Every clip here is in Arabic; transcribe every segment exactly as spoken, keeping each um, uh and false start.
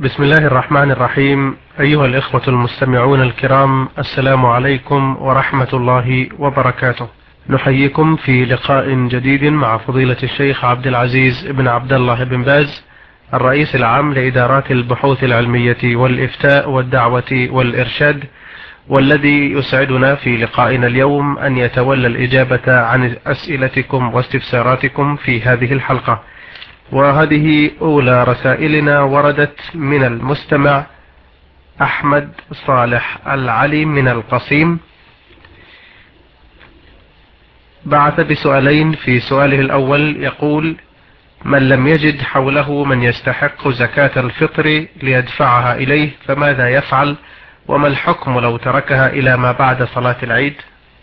بسم الله الرحمن الرحيم. أيها الإخوة المستمعون الكرام، السلام عليكم ورحمة الله وبركاته. نحييكم في لقاء جديد مع فضيلة الشيخ عبد العزيز بن عبد الله بن باز، الرئيس العام لإدارات البحوث العلمية والإفتاء والدعوة والإرشاد، والذي يسعدنا في لقائنا اليوم أن يتولى الإجابة عن أسئلتكم واستفساراتكم في هذه الحلقة. وهذه أولى رسائلنا وردت من المستمع أحمد صالح العلي من القصيم. بعث بسؤالين. في سؤاله الأول يقول: من لم يجد حوله من يستحق زكاة الفطر ليدفعها إليه فماذا يفعل؟ وما الحكم لو تركها إلى ما بعد صلاة العيد؟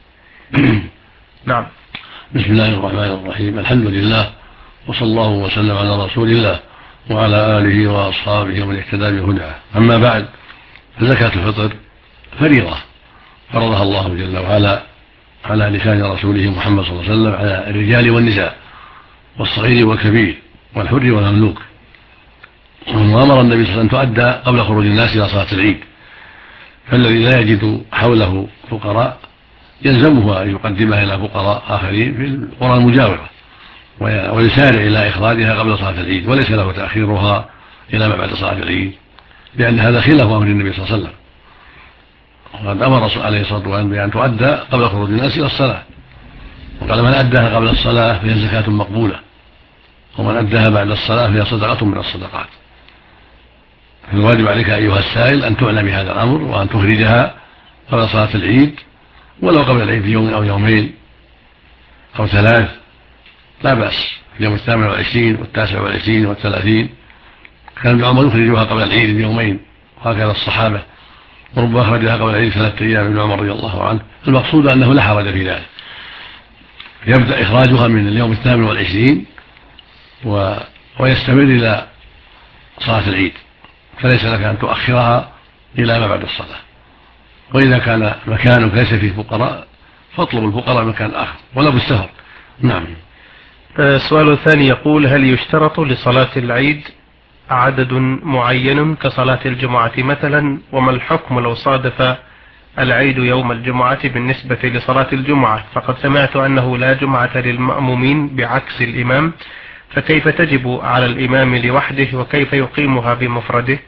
نعم. بسم الله الرحمن الرحيم. الحمد لله، وصلى الله وسلم على رسول الله وعلى آله وأصحابه ومن اهتدى بهداه. أما بعد، فزكاة الفطر فريضة فرضها الله جل وعلا على لسان رسوله محمد صلى الله عليه وسلم على الرجال والنساء والصغير والكبير والحر والمملوك، وأمر النبي صلى الله عليه وسلم تؤدى قبل خروج الناس إلى صلاة العيد. فالذي لا يجد حوله فقراء يلزمه أن يقدمها إلى فقراء آخرين في القرى المجاورة ويسارع إلى إخراجها قبل صلاة العيد، وليس له تأخيرها إلى ما بعد صلاة العيد، لأن هذا خلاف أمر النبي صلى الله عليه وسلم. وقد أمر عليه الصلاة والسلام بأن تؤدى قبل خروج الناس إلى الصلاة، وقال: من أداها قبل الصلاة فهي زكاة مقبولة، ومن أداها بعد الصلاة فهي صدقة من الصدقات. فالواجب عليك أيها السائل أن تعنى بهذا الأمر وأن تخرجها قبل صلاة العيد، ولو قبل العيد بيوم أو يومين أو ثلاث لا بأس. في اليوم الثامن والعشرين والتاسع والعشرين والثلاثين كان ابن عمر يخرجها قبل العيد بيومين، وهكذا الصحابة، وربما أخرجها قبل العيد ثلاثة أيام ابن عمر رضي الله عنه. المقصود أنه لا حرج في ذلك، يبدأ إخراجها من اليوم الثامن والعشرين و... ويستمر إلى صلاة العيد، فليس لك أن تؤخرها إلى ما بعد الصلاة. وإذا كان مكانك ليس فيه فقراء فاطلب الفقراء مكان آخر ولو بالسفر. نعم. السؤال الثاني يقول: هل يشترط لصلاة العيد عدد معين كصلاة الجمعة مثلا؟ وما الحكم لو صادف العيد يوم الجمعة بالنسبة لصلاة الجمعة؟ فقد سمعت أنه لا جمعة للمأمومين بعكس الإمام، فكيف تجب على الإمام لوحده وكيف يقيمها بمفرده؟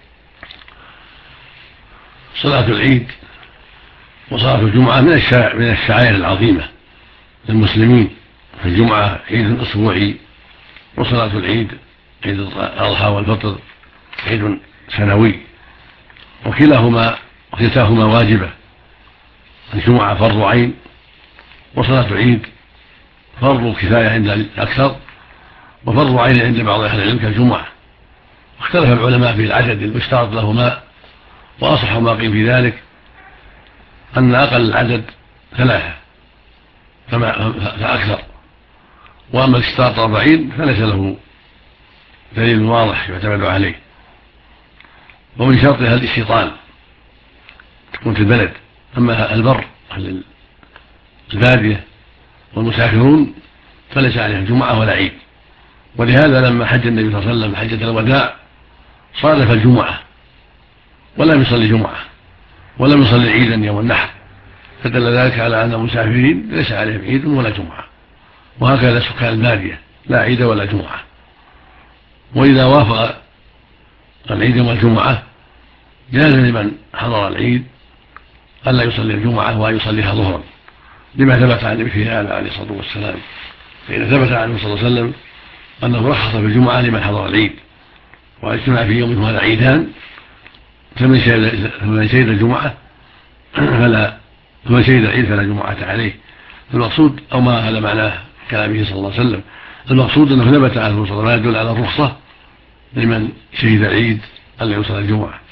صلاة العيد وصلاة الجمعة من الشعائر العظيمة للمسلمين. الجمعة عيد أسبوعي، وصلاة العيد عيد الأضحى والفطر عيد سنوي، وكلاهما وكلتاهما واجبة. الجمعة فرض عين، وصلاة العيد فرض كفاية عند الأكثر، وفرض عين عند بعض أهل العلم كالجمعة. اختلف العلماء في العدد المشترط لهما، وأصح ما قيل في ذلك أن أقل العدد ثلاثة فأكثر، وأما الاشتراط أربعين فليس له دليل واضح يعتمد عليه. ومن شرطها الاستيطان، تكون في البلد. أما البر أهل البادية والمسافرون فليس عليهم جمعة ولا عيد. ولهذا لما حج النبي صلى الله عليه وسلم حجة الوداع صادف الجمعة ولم يصلي جمعة ولم يصلي عيدا يوم النحر، فدل ذلك على أن المسافرين ليس عليهم عيد ولا جمعة، وهكذا سكان البادية لا عيد ولا جمعة. وإذا وافق العيد والجمعة جاز لمن حضر العيد ألا يصلي الجمعة وأن يصليها ظهرا، لما ثبت عن النبي في هذا عليه الصلاة والسلام. فإن ثبت عنه صلى الله عليه وسلم أنه رخص في الجمعة لمن حضر العيد، واجتمع في يوم هذا عيدان، فمن شهد الجمعة فلا فمن شهد العيد فلا جمعة عليه. المقصود أو ما هذا معناه كلامه صلى الله عليه وسلم، المقصود أنه ثبت عنه صلى الله عليه وسلم يدل على الرخصة لمن شهد العيد ألا يصلي الجمعة،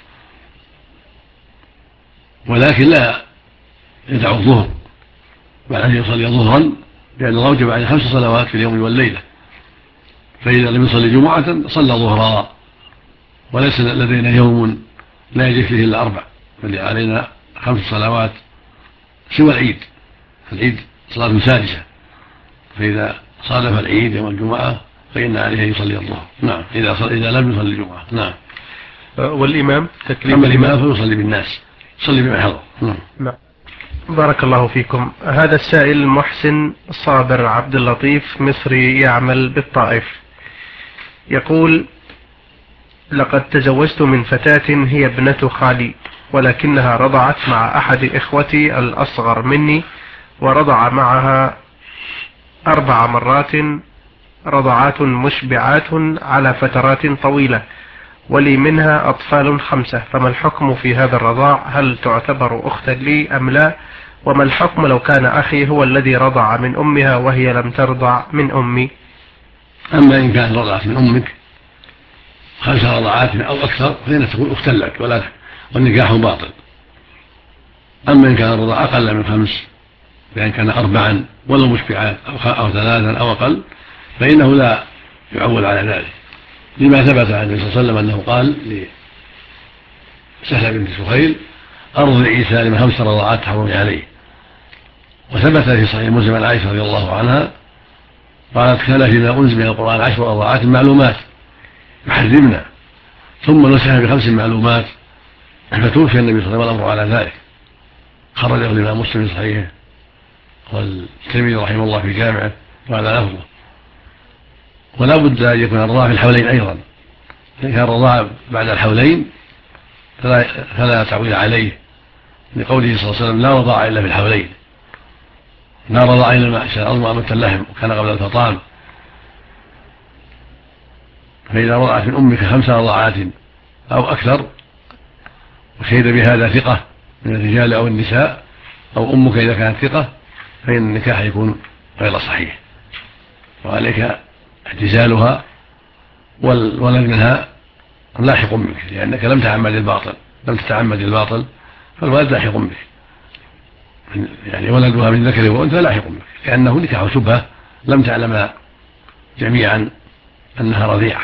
ولكن لا يدع الظهر بعد أن يصلي ظهرا، لأن الله أوجب عليه خمس صلوات في اليوم والليلة، فإذا لم يصلي جمعة صلى ظهرا. وليس لدينا يوم لا يجب فيه إلا أربع، بل علينا خمس صلوات سوى العيد. العيد صلاة سادسة، فإذا صادف العيد يوم الجمعة فإن عليه أن يصلي الظهر. نعم، إذا, إذا لم يصلي الجمعة. نعم. والإمام تكليف أما الإمام فيصلي بالناس، يصلي بما حضر. نعم. بارك الله فيكم. هذا السائل محسن صابر عبد اللطيف مصري يعمل بالطائف، يقول: لقد تزوجت من فتاة هي ابنة خالي، ولكنها رضعت مع أحد إخوتي الأصغر مني، ورضع معها أربع مرات رضعات مشبعات على فترات طويلة، ولي منها أطفال خمسة، فما الحكم في هذا الرضاع؟ هل تعتبر أختا لي أم لا؟ وما الحكم لو كان أخي هو الذي رضع من أمها وهي لم ترضع من أمي؟ أما إن كانت رضعت من أمك خمس رضعات أو أكثر فإنها تكون أختا لك ولا والنكاح باطل. أما إن كان الرضاع أقل من خمس، بأن كان أربعا ولو مشبعات أو, أو ثلاثا أو أقل، فإنه لا يعول على ذلك، لما ثبت عن النبي صلى الله عليه وسلم أنه قال لسهلة بنت سهيل: أرضعي سالم خمس رضعات تحرمي عليه. وثبت في صحيح مسلم عن عائشة رضي الله عنها قالت: كان فيما أنزل من القرآن عشر رضعات معلومات يحرمنا، ثم نسخ بخمس معلومات، فتوفي النبي صلى الله عليه وسلم والأمر على ذلك. خرجه الإمام مسلم في صحيحه والترمذي رحمه الله في جامعه وهذا لفظه. ولا بد أن يكون الرضاع في الحولين أيضا، إن كان الرضاع بعد الحولين فلا, فلا تعويل عليه، لقوله صلى الله عليه وسلم: لا رضاع إلا في الحولين، لا رضاع إلا المعشى أضمى مثل اللحم وكان قبل الفطام. فإذا رضعت من أمك خمس رضعات أو أكثر وشهد بهذا ثقة من الرجال أو النساء، أو أمك إذا كانت ثقة، فإن النكاح يكون غير صحيح، وعليك اعتزالها والولد منها لاحق بك، لأنك لم تعمد الباطل لم تتعمد الباطل فالولد لاحق بك، يعني ولدها من ذكر وأنثى لاحق بك، لأنه نكاح شبهة لم تعلم جميعا أنها رضيعة،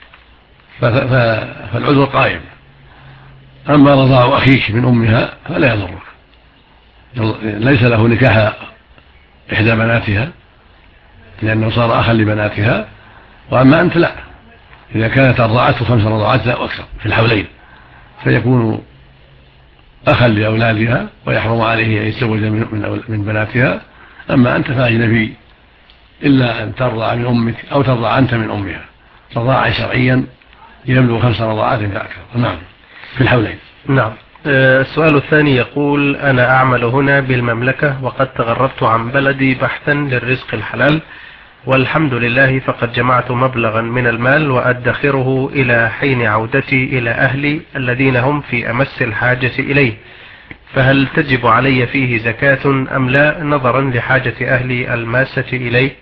فالعذر قائم. أما رضاع أخيك من أمها فلا يضرك، ليس له نكاح إحدى بناتها لأنه صار أخا لبناتها، وأما أنت لا، إذا كانت رضعته خمس رضعات أو أكثر في الحولين فيكون أخا لأولادها ويحرم عليه أن يتزوج من بناتها. أما أنت فأجنبي إلا أن ترضع من أمك أو ترضع أنت من أمها رضاعا شرعيا يبلغ خمس رضعات فأكثر. نعم، في الحولين. نعم. السؤال الثاني يقول: أنا أعمل هنا بالمملكة وقد تغربت عن بلدي بحثا للرزق الحلال، والحمد لله فقد جمعت مبلغا من المال وأدخره إلى حين عودتي إلى أهلي الذين هم في أمس الحاجة إليه، فهل تجب علي فيه زكاة أم لا، نظرا لحاجة أهلي الماسة إليه؟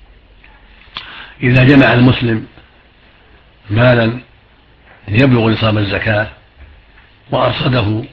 إذا جمع المسلم مالا يبلغ نصاب الزكاة وأرصده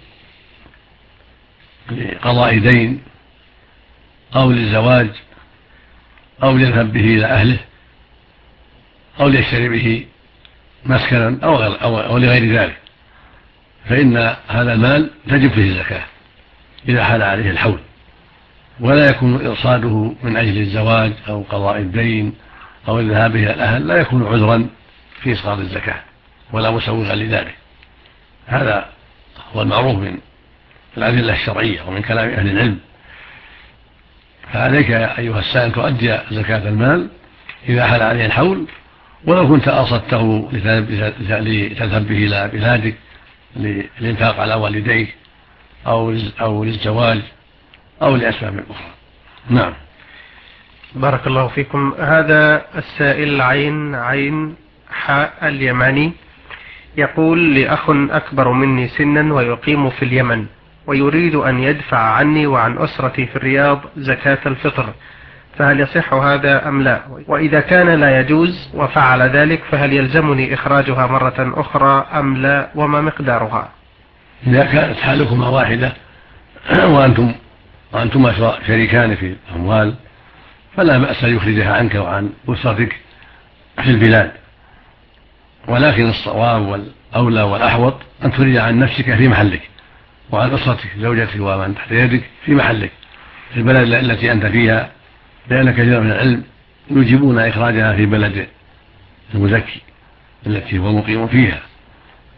لقضاء دين أو للزواج أو ليذهب به إلى أهله أو ليشتري به مسكنا أو, أو, أو لغير ذلك، فإن هذا المال تجب فيه الزكاة إذا حال عليه الحول، ولا يكون إرصاده من أجل الزواج أو قضاء الدين أو الذهاب إلى الأهل لا يكون عذرا في إسقاط الزكاة ولا مسوغا لذلك. هذا هو المعروف من الأدلة الشرعية ومن كلام أهل العلم. فعليك يا أيها السائل تؤدي زكاة المال إذا حال عليه الحول، ولو كنت أرصدته لتذهب به إلى بلادك للإنفاق على والديك أو أو للزواج أو لأسباب أخرى. نعم. بارك الله فيكم. هذا السائل عين عين حاء اليماني يقول: لأخ أكبر مني سنا ويقيم في اليمن، ويريد أن يدفع عني وعن أسرتي في الرياض زكاة الفطر، فهل يصح هذا أم لا؟ وإذا كان لا يجوز وفعل ذلك فهل يلزمني إخراجها مرة أخرى أم لا، وما مقدارها؟ إذا كانت حالكما واحدة وأنتم وأنتما شريكان في الأموال فلا بأس أن يخرجها عنك وعن أسرتك في البلاد، ولكن الصواب والأولى والأحوط أن تخرج عن نفسك في محلك وعن أسرتك زوجتك ومن تحت يدك في محلك في البلد التي أنت فيها، لأن كثيرا من العلم يجيبون إخراجها في بلد المزكي التي هو مقيم فيها،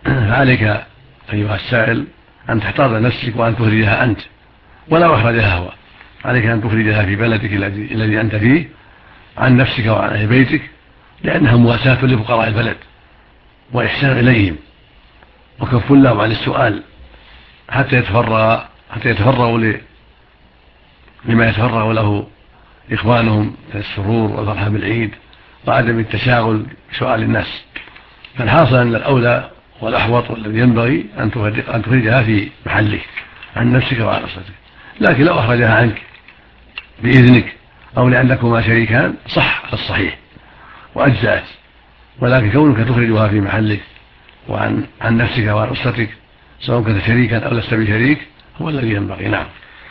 فعليك أيها السائل أن تحتاط نفسك وأن تخرجها أنت ولا أخرجها هو. عليك أن تخرجها في بلدك الذي أنت فيه عن نفسك وعن أهل بيتك، لأنها مواساة لفقراء البلد وإحسان إليهم وكف لهم عن السؤال حتى يتفرغ حتى يتفرغوا لما يتفرغ له إخوانهم من السرور والفرحة بالعيد وعدم التشاغل بسؤال الناس. فالحاصل أن الأولى والأحوط والذي ينبغي أن تخرجها في محلك عن نفسك وعن أسرتك. لكن لو أخرجها عنك بإذنك أو لأنكما شريكان صح الصحيح وأجزأت، ولكن كونك تخرجها في محلك وعن عن نفسك وعن أسرتك سواء كنت شريكا أو لست بشريك هو الذي ينبغي. نعم.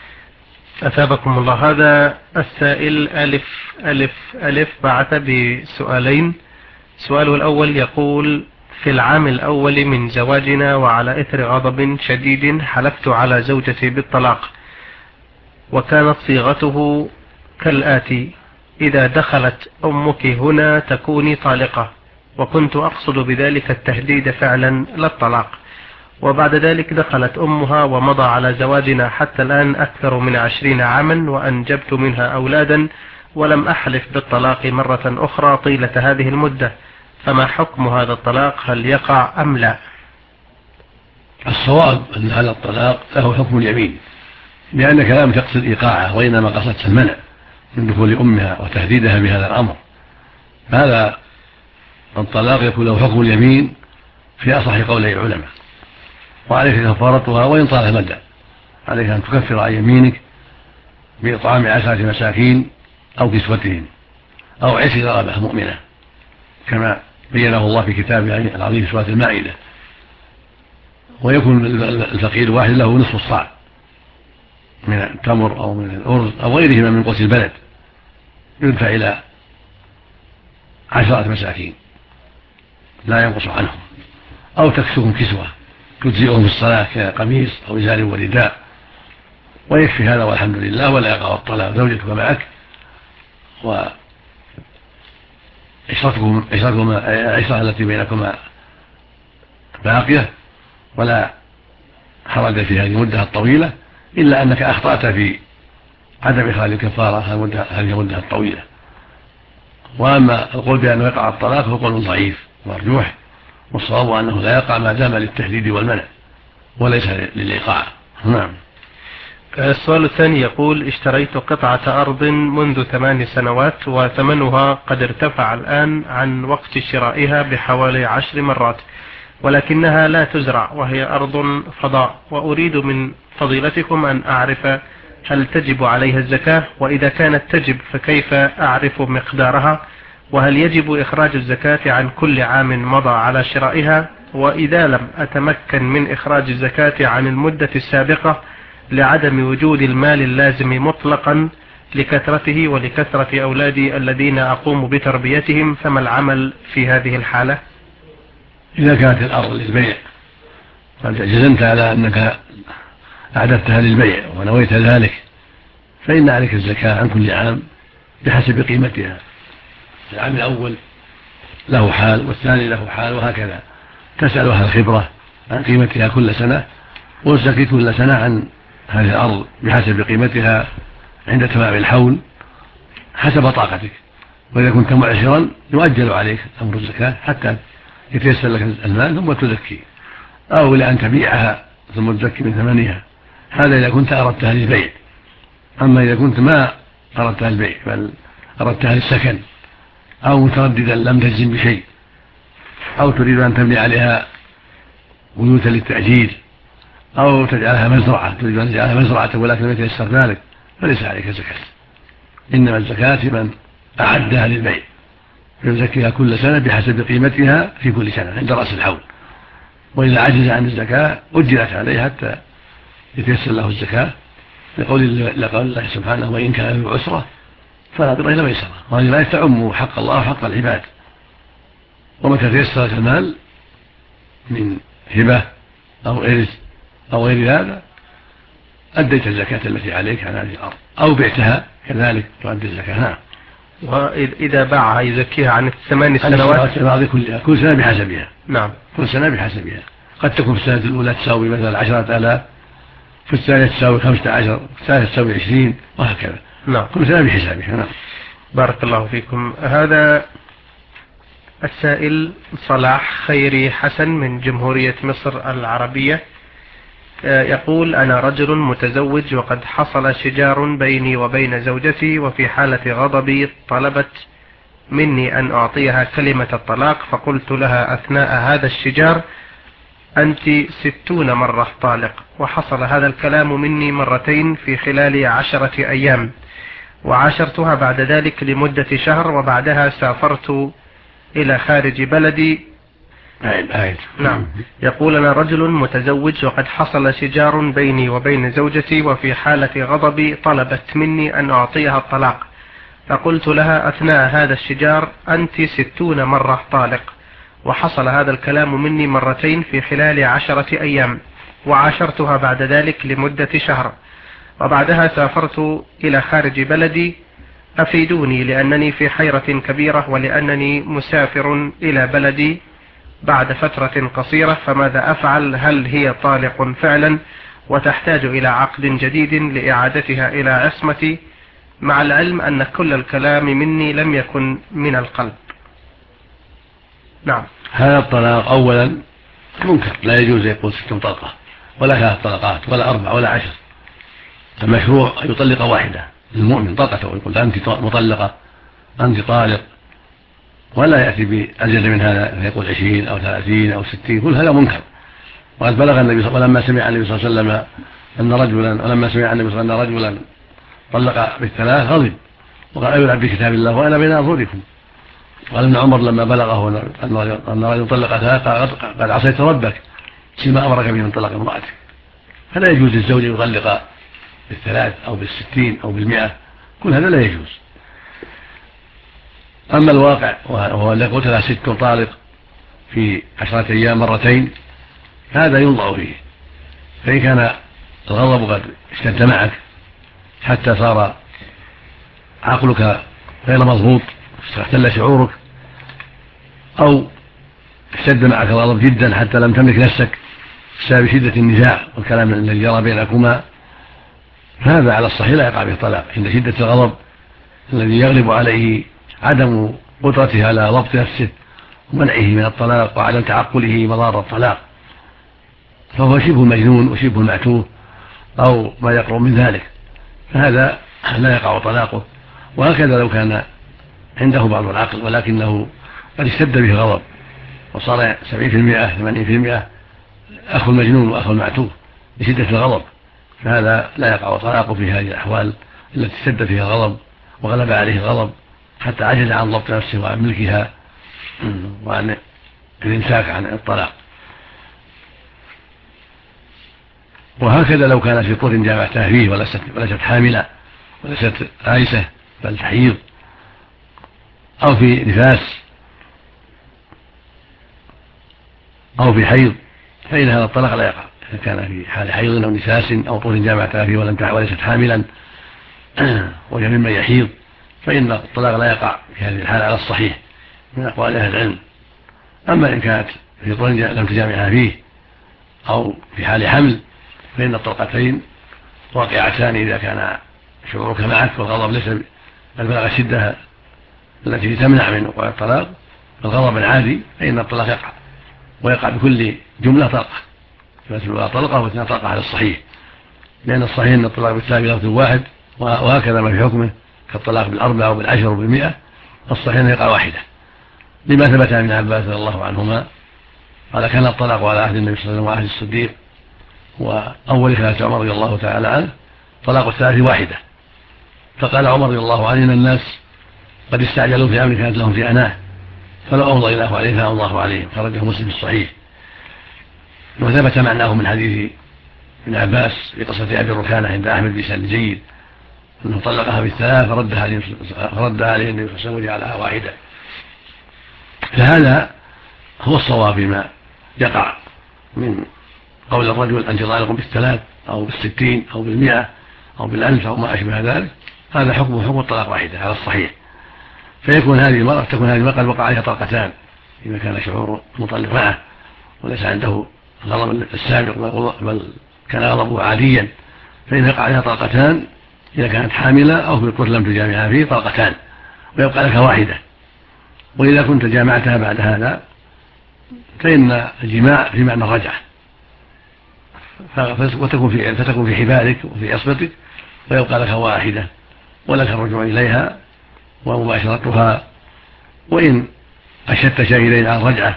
أثابكم الله. هذا السائل ألف ألف ألف بعث بسؤالين. سؤاله الأول يقول: في العام الأول من زواجنا وعلى إثر غضب شديد حلفت على زوجتي بالطلاق، وكانت صيغته كالآتي: إذا دخلت أمك هنا تكوني طالقة، وكنت أقصد بذلك التهديد فعلا لا الطلاق. وبعد ذلك دخلت أمها ومضى على زواجنا حتى الآن أكثر من عشرين عاما، وأنجبت منها أولادا ولم أحلف بالطلاق مرة أخرى طيلة هذه المدة، فما حكم هذا الطلاق؟ هل يقع أم لا؟ الصواب أن هذا الطلاق له حكم اليمين، لأنك لم تقصد إيقاعه وإنما قصدت المنع من دخول أمها وتهديدها بهذا الأمر. هذا الطلاق يكون له حكم اليمين في أصح قولي العلماء، وعليك كفارتها وإن طال المدى. عليك أن تكفر عن يمينك بإطعام عشرة مساكين أو كسوتهم أو عشر رغبة مؤمنة كما بينه الله في كتابه العظيم في سورة المائدة. ويكون الفقير الواحد له نصف الصاع من التمر أو من الأرز أو غيرهما من قوت البلد، يدفع إلى عشرة مساكين لا ينقص عنهم، أو تكسوهم كسوة تجزئهم في الصلاة كقميص أو إزار ورداء، ويكفي هذا والحمد لله. ولا يقع الطلاق. زوجتك معك وعشرتكم عشرة التي بينكما باقية، ولا حرج في هذه المدة الطويلة إلا أنك أخطأت في عدم إخراج الكفارة هذه المدة الطويلة. وأما القول بأنه يقع الطلاق هو قول ضعيف مرجوح، والصواب أنه لا يقع ما دام للتحديد والمنع وليس للإيقاع. نعم. السؤال الثاني يقول: اشتريت قطعة أرض منذ ثمان سنوات وثمنها قد ارتفع الآن عن وقت شرائها بحوالي عشر مرات، ولكنها لا تزرع وهي أرض فضاء، وأريد من فضيلتكم أن أعرف هل تجب عليها الزكاة؟ وإذا كانت تجب فكيف أعرف مقدارها؟ وهل يجب إخراج الزكاة عن كل عام مضى على شرائها؟ وإذا لم أتمكن من إخراج الزكاة عن المدة السابقة لعدم وجود المال اللازم مطلقا لكثرته ولكثرة أولادي الذين أقوم بتربيتهم، فما العمل في هذه الحالة؟ إذا كانت الأرض للبيع جزمت على أنك أعددتها للبيع ونويت ذلك فإن عليك الزكاة عن كل عام بحسب قيمتها. العام الأول له حال والثاني له حال، وهكذا تسأل أهل الخبرة عن قيمتها كل سنة، وتزكي كل سنة عن هذه الأرض بحسب قيمتها عند تمام الحول حسب طاقتك. وإذا كنت معسرا يؤجل عليك أمر الزكاة حتى يتيسر لك المال ثم تزكي، أو لأن تبيعها ثم تزكي من ثمنها. هذا إذا كنت أردتها للبيع. أما إذا كنت ما أردتها للبيع بل أردتها للسكن أو مترددا لم تجزم بشيء، أو تريد أن تبني عليها بيوتا للتأجير، أو تجعلها مزرعة تريد أن تجعلها مزرعة ولكن لم يتيسر ذلك، فليس عليك زكاة. إنما الزكاة من أعدها للبيع يزكيها كل سنة بحسب قيمتها في كل سنة عند رأس الحول. وإذا عجز عن الزكاة أجلت عليه حتى يتيسر له الزكاة، لقول الله سبحانه: وإن كان له عسرة فنظرة إلى ميسرة. وهذه لا تعم حق الله وحق العباد. ومتى تيسر لك المال من هبة أو إرث أو غير هذا أديت الزكاة التي عليك عن هذه الأرض، أو بعتها كذلك تؤدي الزكاة. نعم. وإذا باعها يزكيها عن الثمان سنوات كلها كل سنة بحسبها. نعم. كل سنة بحسبها. قد تكون في السنة الأولى تساوي مثلا عشرة آلاف، في الثانية تساوي خمسة عشر، في الثالثة تساوي عشرين، وهكذا. نعم. كل سنة بحسابها. نعم. بارك الله فيكم. هذا السائل صلاح خيري حسن من جمهورية مصر العربية يقول: أنا رجل متزوج وقد حصل شجار بيني وبين زوجتي، وفي حالة غضبي طلبت مني أن أعطيها كلمة الطلاق، فقلت لها أثناء هذا الشجار: أنت ستون مرة طالق. وحصل هذا الكلام مني مرتين في خلال عشرة أيام، وعاشرتها بعد ذلك لمدة شهر، وبعدها سافرت إلى خارج بلدي. نعم. يقول: أنا رجل متزوج وقد حصل شجار بيني وبين زوجتي، وفي حالة غضبي طلبت مني أن أعطيها الطلاق، فقلت لها أثناء هذا الشجار: أنت ستون مرة طالق. وحصل هذا الكلام مني مرتين في خلال عشرة أيام، وعاشرتها بعد ذلك لمدة شهر، وبعدها سافرت إلى خارج بلدي. أفيدوني لأنني في حيرة كبيرة، ولأنني مسافر إلى بلدي بعد فترة قصيرة، فماذا أفعل؟ هل هي طالق فعلا وتحتاج إلى عقد جديد لإعادتها إلى عصمتي، مع العلم أن كل الكلام مني لم يكن من القلب؟ نعم. هذا الطلاق أولا منكر، لا يجوز يقول ست طلقة ولا ثلاث طلقات ولا أربع ولا عشر. المشروع أن يطلق واحدة المؤمن طلقته ويقول أنت مطلقة، أنت طالق، ولا يأتي بأزيد من هذا فيقول عشرين أو ثلاثين أو ستين، كل هذا منكر. وقد بلغ النبي ولما سمع النبي صلى الله عليه وسلم أن رجلا ولما سمع النبي صلى الله عليه وسلم أن رجلا طلق بالثلاث غضب وقال: أيلعب بكتاب الله وأنا بين أظهركم. قال ابن عمر لما بلغه أن رجلا طلق ثلاث قال: عصيت ربك فيما أمرك به من طلاق امرأتك. فلا يجوز للزوج أن يطلق بالثلاث أو بالستين أو بالمئة، كل هذا لا يجوز. أما الواقع وهو الذي قلت لها ست طالق في عشرة أيام مرتين، هذا ينظر فيه. فإن كان الغضب قد اشتد معك حتى صار عقلك غير مضبوط، اختل شعورك، أو اشتد معك الغضب جدا حتى لم تملك نفسك بسبب شدة النزاع والكلام الذي جرى بينكما، فهذا على الصحيح لا يقع به الطلاق. عند شدة الغضب الذي يغلب عليه عدم قدرته على ضبط نفسه ومنعه من الطلاق وعدم تعقله مضار الطلاق، فهو شبه المجنون وشبه المعتوه أو ما يقرب من ذلك، فهذا لا يقع طلاقه. وهكذا لو كان عنده بعض العقل ولكنه قد اشتد به غضب وصار سبعين في المئة ثمانين في المئة أخو المجنون وأخو المعتوه بشدة الغضب، فهذا لا يقع طلاقه في هذه الأحوال التي اشتد فيها الغضب وغلب عليه الغضب حتى عجز عن ضبط نفسه وعن ملكها وعن الإمساك عن الطلاق. وهكذا لو كانت في طور جامعتها فيه وليست وليست حاملة وليست آيسة بل تحيض أو في نفاس أو في حيض، فإن هذا الطلاق لا يقع. إذا كان في حال حيض أو نفاس أو طور جامعتها فيه ولم وليست حاملا وهي ممن يحيض، فإن الطلاق لا يقع في هذه الحالة على الصحيح من أقوال أهل العلم. أما إن كانت في طور لم تجامعها فيه أو في حال حمل، فإن الطلقتين واقعتان إذا كان شعورك معك والغضب ليس البلاغ الشدة التي تمنع من وقوع الطلاق، الغضب العادي، فإن الطلاق يقع ويقع بكل جملة طلقة، فمثل طلقة واثنين طلقة على الصحيح، لأن الصحيح أن الطلاق بالثاني لفظ واحد، وهكذا ما في حكمه كالطلاق بالأربعة وبالعشر وبالمئة، الصحيح أن يقع واحدة، لما ثبت عن ابن عباس رضي الله عنهما قال: كان الطلاق على عهد النبي صلى الله عليه وسلم وعهد الصديق وأول خلافة عمر رضي الله تعالى عنه طلاق الثلاث واحدة. فقال عمر رضي الله عنه: إن الناس قد استعجلوا في أمر كانت لهم في أناه، فلو أمضى الله عليه فأمضى الله عليهم. خرجه مسلم في الصحيح. وثبت معناه من حديث ابن عباس في قصة أبي الركانة عند أحمد بن جيد أنه طلقها بالثلاث فردها عليه فردها عليه النبي صلى الله عليه وسلم وجعلها واحدة. فهذا هو الصواب فيما يقع من قول الرجل أنت طالق بالثلاث أو بالستين أو بالمئة أو بالألف أو ما أشبه ذلك، هذا حكمه حكم الطلاق واحدة على الصحيح. فيكون هذه المرأة تكون هذه المرأة قد وقع عليها طلقتان إذا كان شعور مطلق معه وليس عنده الغضب السابق بل كان غضبه عاديا، فإن يقع عليها طلقتان إذا كانت حاملة أو في القتل لم تجامعها فيه طلقتان ويبقى لك واحدة. وإذا كنت جامعتها بعد هذا فإن الجماع في معنى الرجعة، فتكون في فتكون في حبالك وفي عصبتك ويبقى لك واحدة ولك الرجوع إليها ومباشرتها. وإن أشدت شاهدين على الرجعة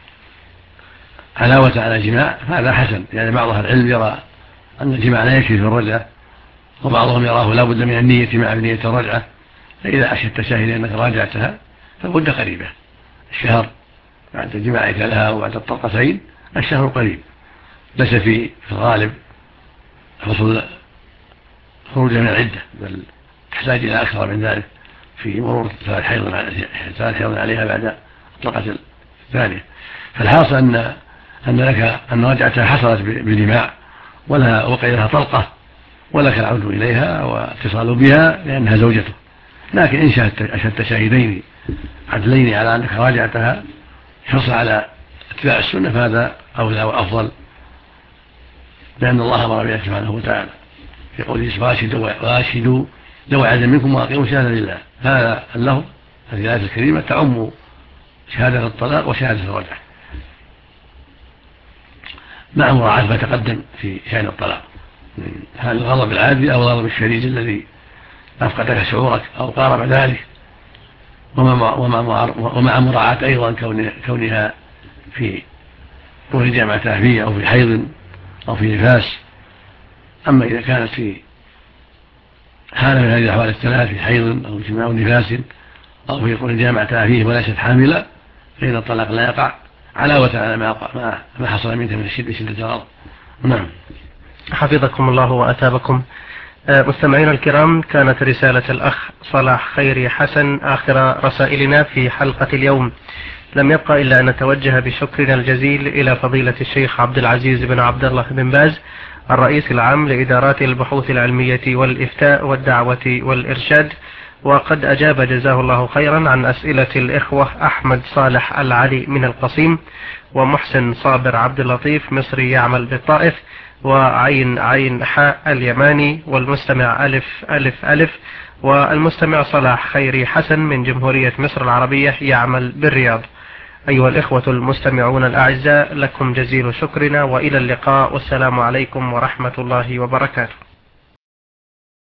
علاوة على الجماع هذا حسن، يعني بعض أهل العلم يرى أن الجماع لا يكفي في الرجعة، وبعضهم يراه لا بد من النية مع نية الرجعة. فإذا أشدت شاهدين أنك راجعتها فالمدة قريبة، الشهر بعد جماعك لها وبعد الطلقتين الشهر قريب، ليس في الغالب حصول خروج من العدة، بل تحتاج إلى أكثر من ذلك في مرور ثلاث حيض عليها بعد الطلقة الثانية. فالحاصل أن أن لك أن رجعتها حصلت بالجماع ولها وقع لها طلقة ولك العود إليها واتصال بها لأنها زوجته. لكن إن أشهدت شاهدين عدلين على أنك راجعتها حرص على اتباع السنة فهذا أولى وأفضل، لأن الله أمر بها سبحانه وتعالى في قوله واشهدوا ذوي عدل منكم وأقيموا الشهادة لله. هذا اللفظ هذه الآية الكريمة تعم شهادة الطلاق وشهادة الرجعة مع مراعاة ما تقدم في شأن الطلاق، هذا الغضب العادي أو الغضب الشديد الذي أفقدك شعورك أو قارب ذلك، ومع مراعاة أيضا كونها في طول جامعة فيه أو في حيض أو في نفاس. أما إذا كانت في حالة من هذه الأحوال الثلاث في حيض أو جماع نفاس أو في طول جامعة فيه وليست حاملة فإن الطلاق لا يقع علاوة على ما ما حصل منك من الشدة شدة الغضب. نعم. حفظكم الله وأتابكم. مستمعينا الكرام، كانت رسالة الأخ صلاح خيري حسن آخر رسائلنا في حلقة اليوم. لم يبقى إلا أن نتوجه بشكرنا الجزيل إلى فضيلة الشيخ عبد العزيز بن عبد الله بن باز الرئيس العام لإدارات البحوث العلمية والإفتاء والدعوة والإرشاد، وقد أجاب جزاه الله خيرا عن أسئلة الإخوة أحمد صالح العلي من القصيم، ومحسن صابر عبد اللطيف مصري يعمل بالطائف، وعين عين حاء اليماني، والمستمع ألف ألف ألف، والمستمع صلاح خيري حسن من جمهورية مصر العربية يعمل بالرياض. أيها الإخوة المستمعون الأعزاء، لكم جزيل شكرنا وإلى اللقاء، والسلام عليكم ورحمة الله وبركاته.